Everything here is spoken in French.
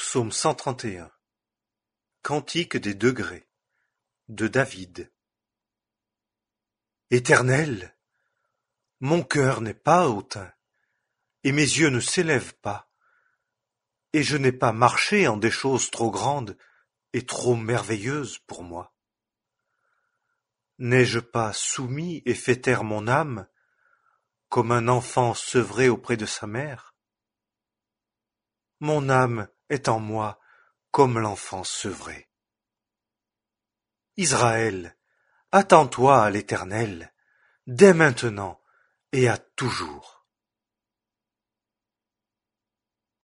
Psaume 131. Cantique des degrés de David. Éternel, mon cœur n'est pas hautain, et mes yeux ne s'élèvent pas, et je n'ai pas marché en des choses trop grandes et trop merveilleuses pour moi. N'ai-je pas soumis et fait taire mon âme, comme un enfant sevré auprès de sa mère? Mon âme est en moi comme l'enfant sevré. Israël, attends-toi à l'Éternel, dès maintenant et à toujours.